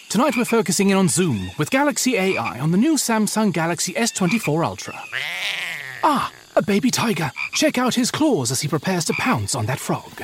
Tonight we're focusing in on Zoom with Galaxy AI on the new Samsung Galaxy S24 Ultra. Ah, a baby tiger. Check out his claws as he prepares to pounce on that frog.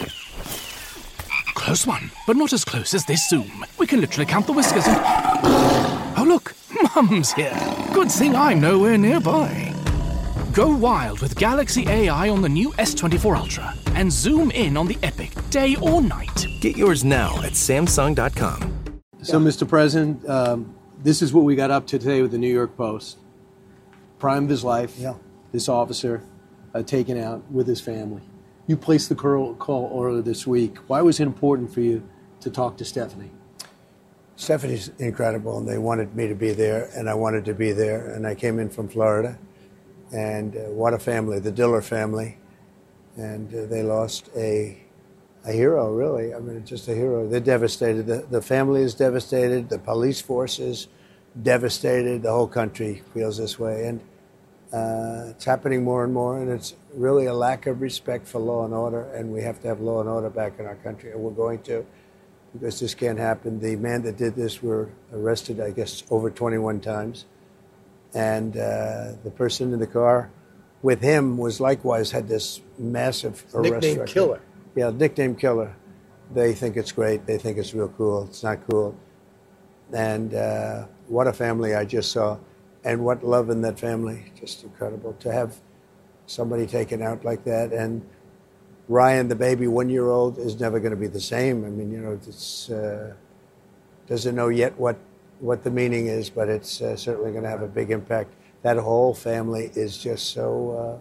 Close one, but not as close as this Zoom. We can literally count the whiskers and... Oh look, Mum's here. Good thing I'm nowhere nearby. Go wild with Galaxy AI on the new S24 Ultra and zoom in on the epic day or night. Get yours now at Samsung.com. So, Mr. President, this is what we got up to today with the New York Post. Prime of his life, this officer taken out with his family. You placed the call earlier this week. Why was it important for you to talk to Stephanie? Stephanie's incredible, and they wanted me to be there, and I wanted to be there, and I came in from Florida. And what a family, the Diller family. And they lost a hero, really. I mean, just a hero. They're devastated. The family is devastated. The police force is devastated. The whole country feels this way. And it's happening more and more. And it's really a lack of respect for law and order. And we have to have law and order back in our country. And we're going to, because this can't happen. The man that did this were arrested, I guess, over 21 times. And the person in the car with him was likewise had this massive arrest Nickname record. Killer. Yeah, nickname Killer. They think it's great. They think it's real cool. It's not cool. And what a family I just saw. And what love in that family. Just incredible to have somebody taken out like that. And Ryan, the baby, 1-year-old, is never going to be the same. I mean, you know, it's doesn't know yet what the meaning is, but it's certainly going to have a big impact. That whole family is just so,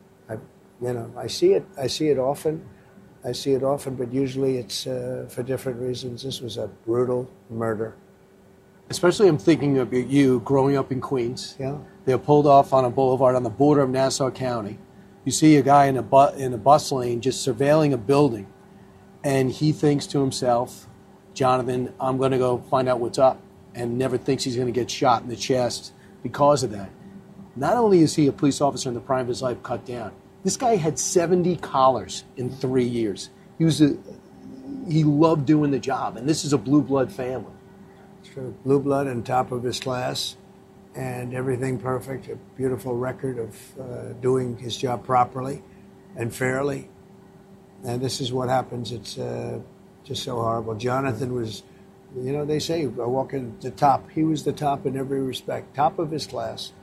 I see it often. But usually it's for different reasons. This was a brutal murder. Especially I'm thinking of you growing up in Queens. Yeah. They're pulled off on a boulevard on the border of Nassau County. You see a guy in a bus lane just surveilling a building, and he thinks to himself, Jonathan, I'm going to go find out what's up. And never thinks he's going to get shot in the chest because of that. Not only is he a police officer in the prime of his life cut down, this guy had 70 collars in 3 years. He loved doing the job, and this is a blue blood family. True. Blue blood and top of his class, and everything perfect. A beautiful record of doing his job properly and fairly. And this is what happens. It's just so horrible. Jonathan was... You know, they say, walking the top. He was the top in every respect, top of his class.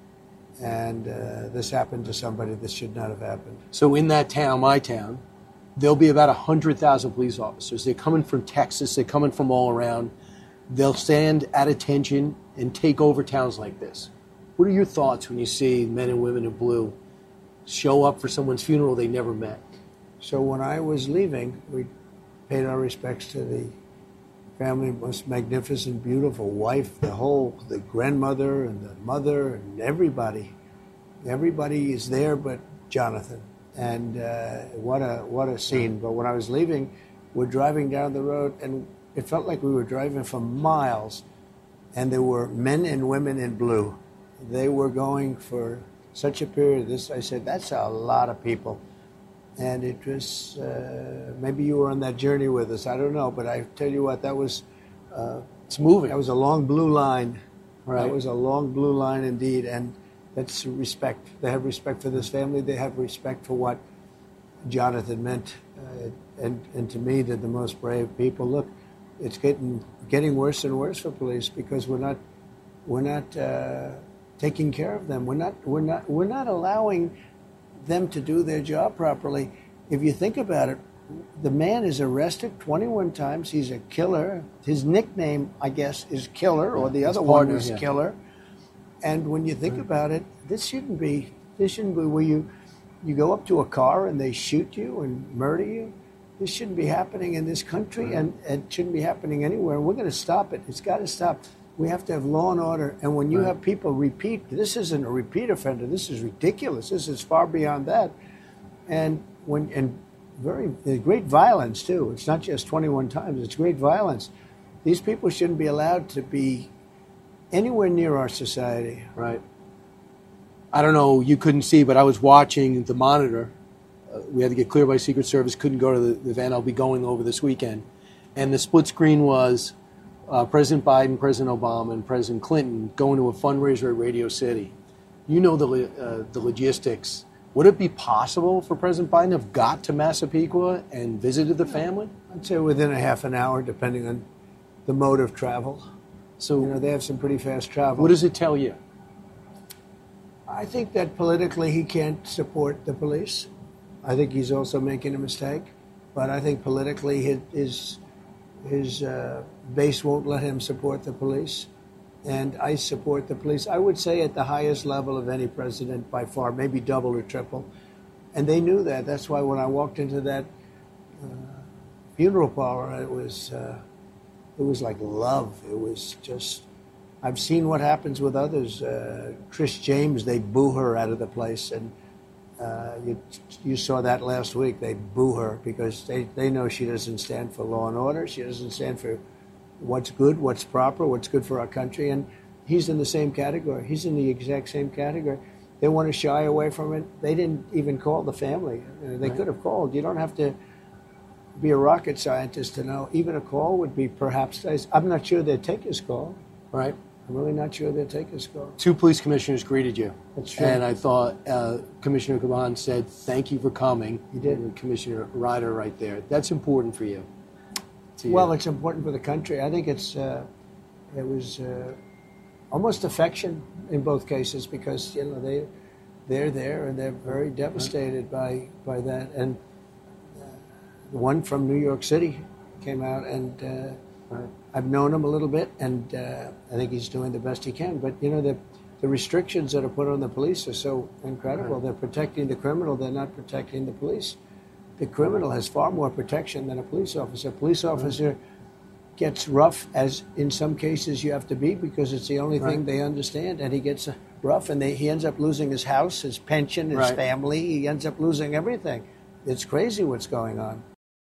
And this happened to somebody that should not have happened. So in that town, my town, there'll be about 100,000 police officers. They're coming from Texas. They're coming from all around. They'll stand at attention and take over towns like this. What are your thoughts when you see men and women in blue show up for someone's funeral they never met? So when I was leaving, we paid our respects to the family, most magnificent, beautiful wife, the grandmother and the mother and everybody. Everybody is there but Jonathan. And what a scene. But when I was leaving, we're driving down the road, and it felt like we were driving for miles, and there were men and women in blue. They were going for such a period. I said, that's a lot of people. And it was, maybe you were on that journey with us. I don't know, but I tell you what, that was... it's moving. That was a long blue line. Right. That was a long blue line indeed. And that's respect. They have respect for this family. They have respect for what Jonathan meant. And to me, they're the most brave people. Look, it's getting worse and worse for police because we're not taking care of them. We're not allowing them to do their job properly. If you think about it, the man is arrested 21 times. He's a killer. His nickname, I guess, is Killer, or the other one is Killer. And when you think about it, this shouldn't be where you go up to a car and they shoot you and murder you. This shouldn't be happening in this country, and it shouldn't be happening anywhere. We're going to stop it. It's got to stop. We have to have law and order. And when you have people repeat, this isn't a repeat offender. This is ridiculous. This is far beyond that. And there's great violence too. It's not just 21 times. It's great violence. These people shouldn't be allowed to be anywhere near our society. Right. I don't know. You couldn't see, but I was watching the monitor. We had to get cleared by Secret Service. Couldn't go to the event I'll be going over this weekend. And the split screen was President Biden, President Obama, and President Clinton going to a fundraiser at Radio City. You know the logistics. Would it be possible for President Biden to have got to Massapequa and visited the family? I'd say within a half an hour, depending on the mode of travel. So they have some pretty fast travel. What does it tell you? I think that politically he can't support the police. I think he's also making a mistake. But I think politically his base won't let him support the police. And I support the police, I would say, at the highest level of any president by far, maybe double or triple. And they knew that. That's why when I walked into that funeral parlor, it was like love. It was just, I've seen what happens with others. Trish James, they boo her out of the place. And you saw that last week. They boo her because they know she doesn't stand for law and order. She doesn't stand for what's good, what's proper, what's good for our country. And he's in the same category. He's in the exact same category. They want to shy away from it. They didn't even call the family. They could have called. You don't have to be a rocket scientist to know. Even a call would be perhaps, I'm not sure they'd take his call. Right. I'm really not sure they'd take his call. 2 police commissioners greeted you. That's true. And I thought Commissioner Caban said, thank you for coming. He did. And Commissioner Ryder right there. That's important for you. Well, it's important for the country. I think it was almost affection in both cases because, they're there and they're very devastated by that. And the one from New York City came out and I've known him a little bit and I think he's doing the best he can. But, the restrictions that are put on the police are so incredible. They're protecting the criminal. They're not protecting the police. The criminal has far more protection than a police officer. A police officer gets rough, as in some cases you have to be, because it's the only thing they understand. And he gets rough, and he ends up losing his house, his pension, his family. He ends up losing everything. It's crazy what's going on.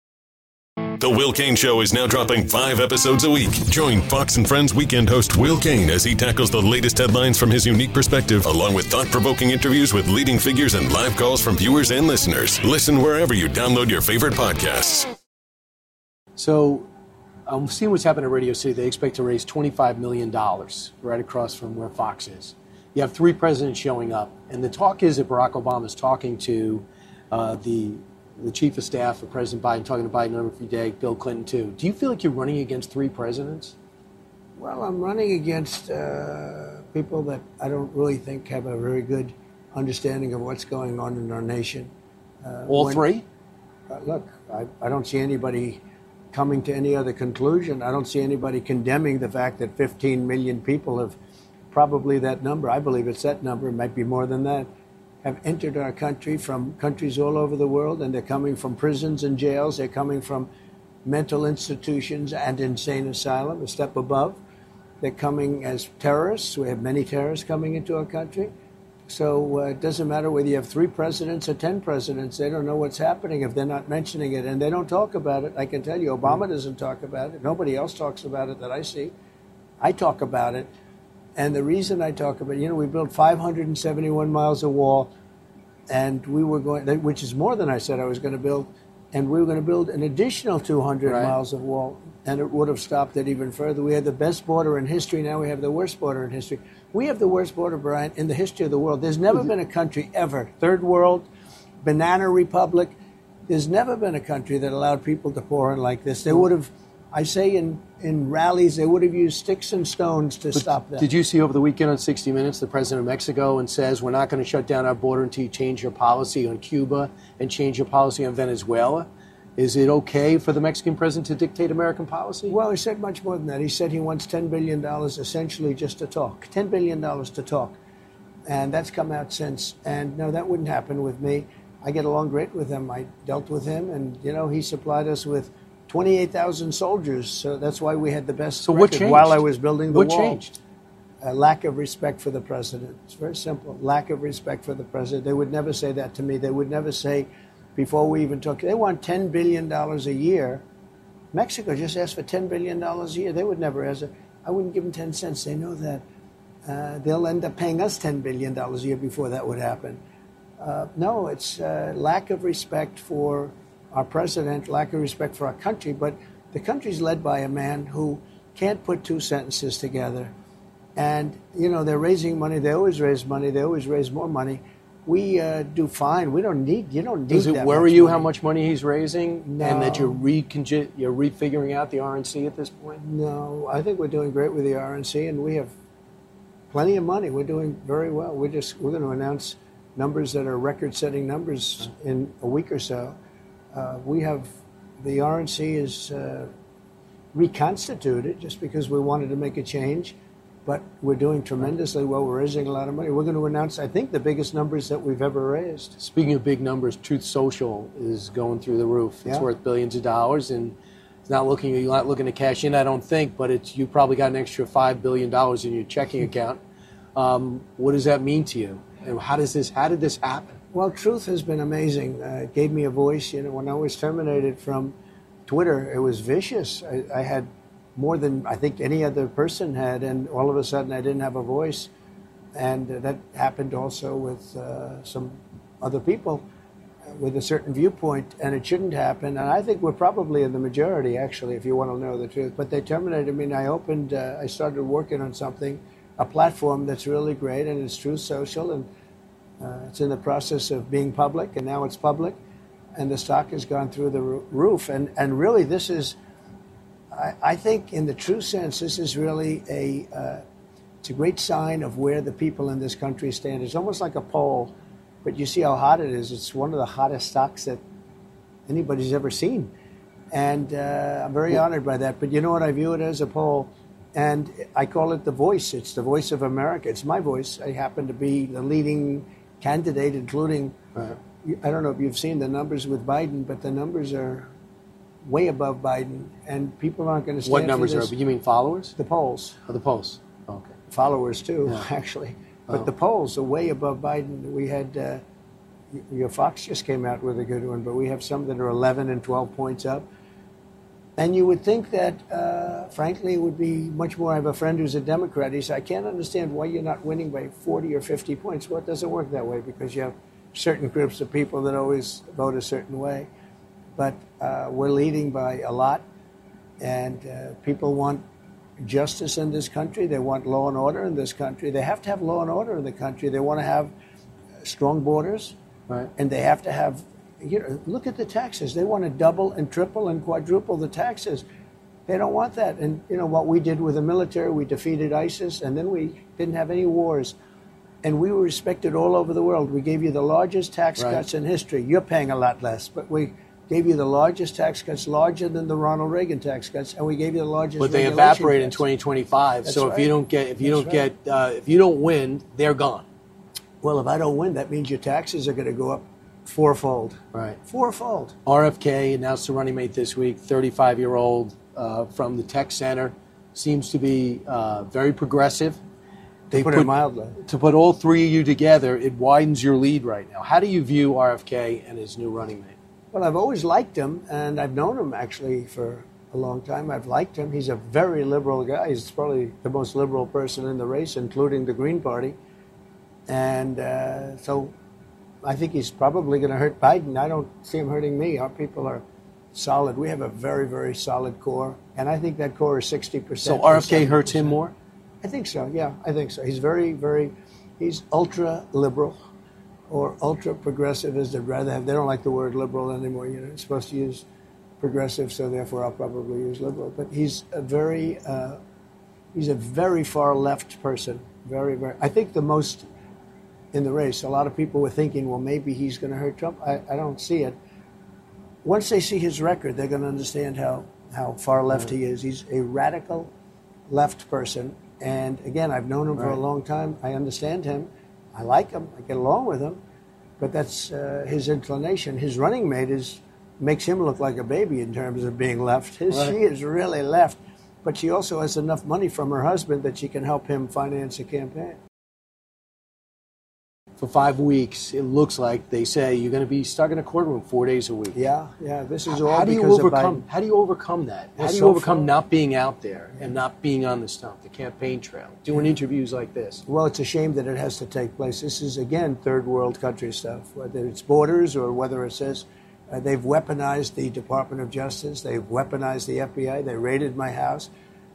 The Will Cain Show is now dropping 5 episodes a week. Join Fox & Friends weekend host Will Cain as he tackles the latest headlines from his unique perspective, along with thought-provoking interviews with leading figures and live calls from viewers and listeners. Listen wherever you download your favorite podcasts. So I'm seeing what's happening at Radio City. They expect to raise $25 million right across from where Fox is. You have 3 presidents showing up, and the talk is that Barack Obama is talking to the chief of staff of President Biden, talking to Biden every day, Bill Clinton too. Do you feel like you're running against 3 presidents? Well, I'm running against people that I don't really think have a very good understanding of what's going on in our nation. All 3? Look, I don't see anybody coming to any other conclusion. I don't see anybody condemning the fact that 15 million people have, probably that number, I believe it's that number, it might be more than that, have entered our country from countries all over the world, and they're coming from prisons and jails. They're coming from mental institutions and insane asylum, a step above. They're coming as terrorists. We have many terrorists coming into our country. So it doesn't matter whether you have 3 presidents or 10 presidents. They don't know what's happening if they're not mentioning it, and they don't talk about it. I can tell you, Obama doesn't talk about it. Nobody else talks about it that I see. I talk about it. And the reason I talk about it, we built 571 miles of wall, and we were going, which is more than I said I was going to build, and we were going to build an additional 200 miles of wall, and it would have stopped it even further. We had the best border in history. Now we have the worst border in history. We have the worst border, Brian, in the history of the world. There's never been a country ever, third world, banana republic. There's never been a country that allowed people to pour in like this. They would have, I say in rallies, they would have used sticks and stones to stop that. Did you see over the weekend on 60 Minutes the president of Mexico and says we're not going to shut down our border until you change your policy on Cuba and change your policy on Venezuela? Is it okay for the Mexican president to dictate American policy? Well, he said much more than that. He said he wants $10 billion essentially just to talk. $10 billion to talk. And that's come out since. And no, that wouldn't happen with me. I get along great with him. I dealt with him, and, he supplied us with 28,000 soldiers. So that's why we had the best So what changed? While I was building the wall. What changed? A lack of respect for the president. It's very simple. Lack of respect for the president. They would never say that to me. They would never say, before we even talk, they want $10 billion a year. Mexico just asked for $10 billion a year. They would never ask it. I wouldn't give them 10 cents. They know that. They'll end up paying us $10 billion a year before that would happen. No, it's lack of respect for our president, lack of respect for our country. But the country's led by a man who can't put two sentences together. And, you know, they're raising money. They always raise money. They always raise more money. We do fine. You don't need Does it that worry much you money. how much money he's raising, No. and that you're refiguring out the RNC at this point? No, I think we're doing great with the RNC, and we have plenty of money. We're doing very well. We're going to announce numbers that are record-setting numbers in a week or so. The RNC is reconstituted just because we wanted to make a change. But we're doing tremendously well. We're raising a lot of money. We're going to announce, I think, the biggest numbers that we've ever raised. Speaking of big numbers, Truth Social is going through the roof. It's worth billions of dollars, and you're not looking to cash in, I don't think, but you probably got an extra $5 billion in your checking account. What does that mean to you? And how did this happen? Well, Truth has been amazing. It gave me a voice. You know, when I was terminated from Twitter, it was vicious. I had more than I think any other person had, and all of a sudden I didn't have a voice. And that happened also with some other people with a certain viewpoint, and it shouldn't happen. And I think we're probably in the majority, actually, if you want to know the truth. But they terminated me, and I started working on something, a platform that's really great, and it's Truth Social, and it's in the process of being public, and now it's public, and the stock has gone through the roof. And really, this is, I think, in the true sense, this is really it's a great sign of where the people in this country stand. It's almost like a poll, but you see how hot it is. It's one of the hottest stocks that anybody's ever seen. And I'm very honored by that. But you know what? I view it as a poll, and I call it the voice. It's the voice of America. It's my voice. I happen to be the leading candidate, including, I don't know if you've seen the numbers with Biden, but the numbers are way above Biden, and people aren't going to stand What numbers for this. are? You mean followers? The polls. Oh, the polls. Okay. Followers, too, actually. But the polls are way above Biden. We had, your Fox just came out with a good one, but we have some that are 11 and 12 points up. And you would think that, frankly, it would be much more. I have a friend who's a Democrat. He said, I can't understand why you're not winning by 40 or 50 points. Well, it doesn't work that way because you have certain groups of people that always vote a certain way. But we're leading by a lot, and people want justice in this country. They want law and order in this country. They have to have law and order in the country. They want to have strong borders, and they have to have, look at the taxes. They want to double and triple and quadruple the taxes. They don't want that. And, what we did with the military, we defeated ISIS, and then we didn't have any wars. And we were respected all over the world. We gave you the largest tax cuts in history. You're paying a lot less, but we gave you the largest tax cuts, larger than the Ronald Reagan tax cuts, and we gave you the largest. But they evaporate in 2025. That's so if you don't if you don't win, they're gone. Well, if I don't win, that means your taxes are going to go up fourfold. Right. Fourfold. RFK announced a running mate this week, 35-year-old from the Tech Center, seems to be very progressive. They put it mildly. To put all three of you together, it widens your lead right now. How do you view RFK and his new running mate? Well, I've always liked him, and I've known him actually for a long time. I've liked him. He's a very liberal guy. He's probably the most liberal person in the race, including the Green Party. And so I think he's probably going to hurt Biden. I don't see him hurting me. Our people are solid. We have a very, very solid core, and I think that core is 60%. So RFK hurts him more? I think so, yeah. I think so. He's he's ultra-liberal. Or ultra-progressive, as they'd rather have. They don't like the word liberal anymore. It's supposed to use progressive, so therefore I'll probably use liberal. But he's a very far left person. Very, very. I think the most in the race. A lot of people were thinking, well, maybe he's going to hurt Trump. I don't see it. Once they see his record, they're going to understand how far left he is. He's a radical left person. And again, I've known him for a long time. I understand him. I like him. I get along with him, but that's his inclination. His running mate makes him look like a baby in terms of being left. She is really left, but she also has enough money from her husband that she can help him finance a campaign. For 5 weeks, it looks like they say you're going to be stuck in a courtroom 4 days a week. Yeah. This is all because of Biden. How do you overcome that? How do you overcome not being out there and not being on the stump, the campaign trail, doing interviews like this? Well, it's a shame that it has to take place. This is, again, third world country stuff, whether it's borders or whether it says they've weaponized the Department of Justice. They've weaponized the FBI. They raided my house.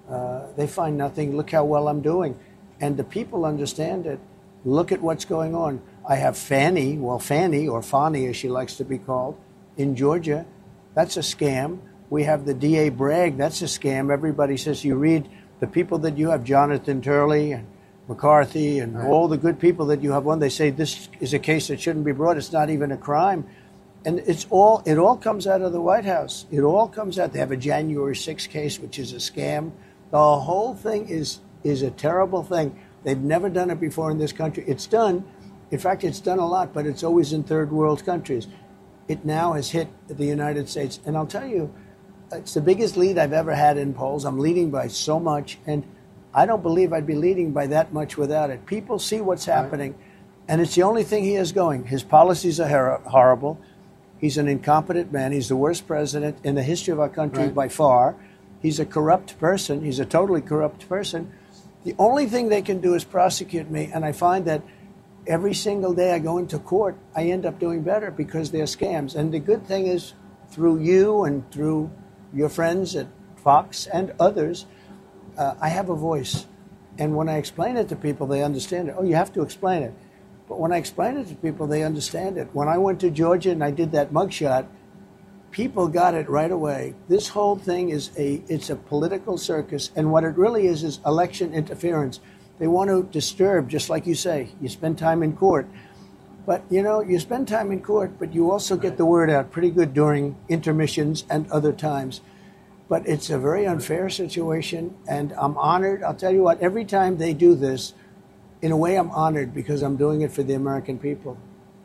They find nothing. Look how well I'm doing. And the people understand it. Look at what's going on. I have Fannie, or Fani as she likes to be called, in Georgia. That's a scam. We have the DA Bragg. That's a scam. Everybody says, you read the people that you have, Jonathan Turley and McCarthy and all the good people that you have on, they say this is a case that shouldn't be brought. It's not even a crime. And it all comes out of the White House. It all comes out. They have a January 6th case, which is a scam. The whole thing is a terrible thing. They've never done it before in this country. It's done. In fact, it's done a lot, but it's always in third world countries. It now has hit the United States. And I'll tell you, it's the biggest lead I've ever had in polls. I'm leading by so much, and I don't believe I'd be leading by that much without it. People see what's happening, and it's the only thing he has going. His policies are horrible. He's an incompetent man. He's the worst president in the history of our country by far. He's a corrupt person. He's a totally corrupt person. The only thing they can do is prosecute me, and I find that every single day I go into court, I end up doing better because they're scams. And the good thing is, through you and through your friends at Fox and others, I have a voice. And when I explain it to people, they understand it. Oh, you have to explain it. But when I explain it to people, they understand it. When I went to Georgia and I did that mugshot, people got it right away. This whole thing it's a political circus. And what it really is election interference. They want to disturb, just like you say. You spend time in court. But, you spend time in court, but you also get the word out pretty good during intermissions and other times. But it's a very unfair situation, and I'm honored. I'll tell you what, every time they do this, in a way I'm honored because I'm doing it for the American people.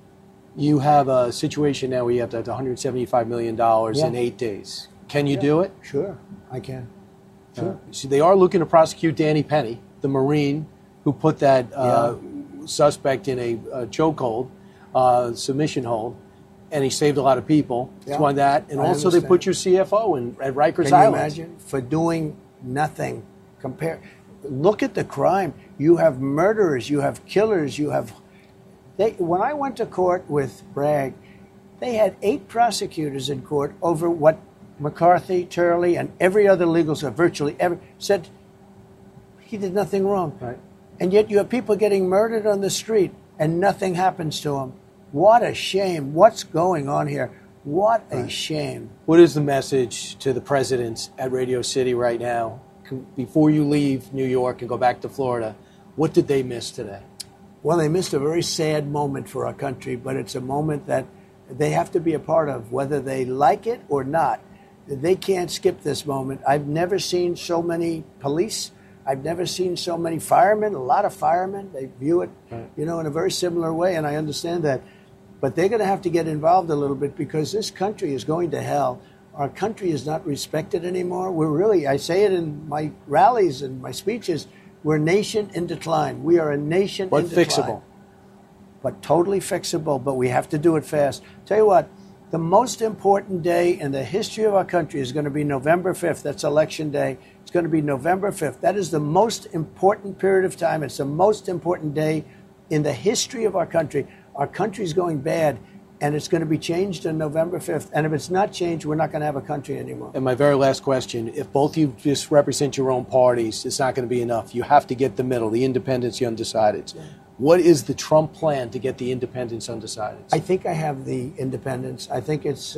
You have a situation now where you have to have $175 million in 8 days. Can you do it? Sure, I can. Sure. See, they are looking to prosecute Danny Penny, the Marine who put that suspect in a chokehold, submission hold, and he saved a lot of people. It's one that. And also they put your CFO at Rikers Island. Can you imagine? For doing nothing. Look at the crime. You have murderers, you have killers, you have... When I went to court with Bragg, they had 8 prosecutors in court over what McCarthy, Turley, and every other legal service, virtually every, said he did nothing wrong. Right. And yet you have people getting murdered on the street and nothing happens to them. What a shame. What's going on here? What a shame. What is the message to the presidents at Radio City right now? Before you leave New York and go back to Florida, what did they miss today? Well, they missed a very sad moment for our country, but it's a moment that they have to be a part of, whether they like it or not. They can't skip this moment. I've never seen so many police. I've never seen so many firemen, a lot of firemen. They view it, in a very similar way, and I understand that. But they're going to have to get involved a little bit because this country is going to hell. Our country is not respected anymore. I say it in my rallies and my speeches, we're a nation in decline. We are a nation in decline. But fixable. But totally fixable, but we have to do it fast. Tell you what, the most important day in the history of our country is going to be November 5th. That's Election Day. It's going to be November 5th. That is the most important period of time. It's the most important day in the history of our country. Our country is going bad, and it's going to be changed on November 5th. And if it's not changed, we're not going to have a country anymore. And my very last question, if both of you just represent your own parties, it's not going to be enough. You have to get the middle, the independents, the undecideds. Yeah. What is the Trump plan to get the independents, undecideds? I think I have the independents. I think it's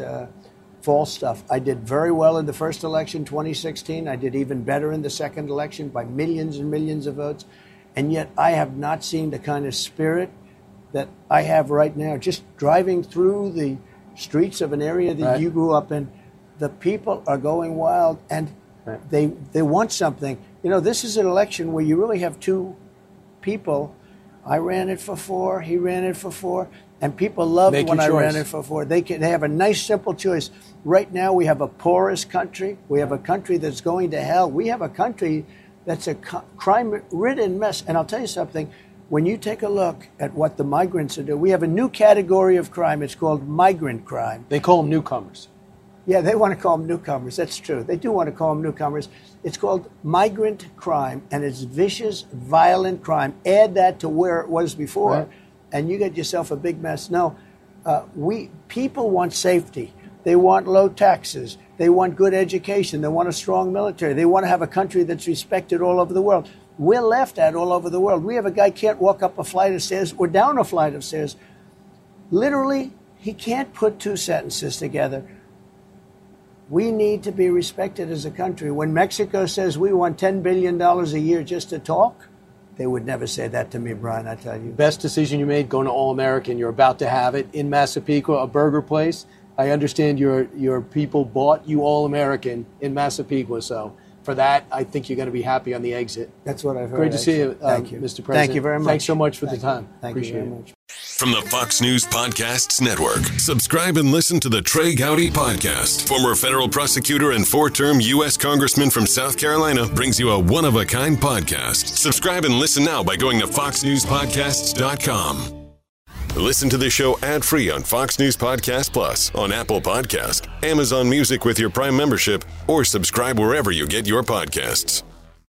false stuff. I did very well in the first election, 2016. I did even better in the second election by millions and millions of votes. And yet I have not seen the kind of spirit that I have right now. Just driving through the streets of an area that you grew up in, the people are going wild, and they want something. This is an election where you really have two people. I ran it for 4, he ran it for 4, and people love when I ran it for 4. They have a nice, simple choice. Right now we have a porous country. We have a country that's going to hell. We have a country that's a crime-ridden mess. And I'll tell you something. When you take a look at what the migrants are doing, we have a new category of crime. It's called migrant crime. They call them newcomers. Yeah, they want to call them newcomers. That's true. They do want to call them newcomers. It's called migrant crime, and it's vicious, violent crime. Add that to where it was before, and you get yourself a big mess. No, people want safety. They want low taxes. They want good education. They want a strong military. They want to have a country that's respected all over the world. We're laughed at all over the world. We have a guy can't walk up a flight of stairs or down a flight of stairs. Literally, he can't put two sentences together. We need to be respected as a country. When Mexico says we want $10 billion a year just to talk, they would never say that to me, Brian, I tell you. Best decision you made, going to All-American. You're about to have it in Massapequa, a burger place. I understand your people bought you All-American in Massapequa, so for that, I think you're going to be happy on the exit. That's what I've heard. Great to see you, Thank you, Mr. President. Thank you very much. Thanks so much for the time. Appreciate you very much. From the Fox News Podcasts Network, subscribe and listen to the Trey Gowdy Podcast. Former federal prosecutor and four-term U.S. Congressman from South Carolina brings you a one-of-a-kind podcast. Subscribe and listen now by going to foxnewspodcasts.com. Listen to the show ad-free on Fox News Podcast Plus, on Apple Podcast, Amazon Music with your Prime membership, or subscribe wherever you get your podcasts.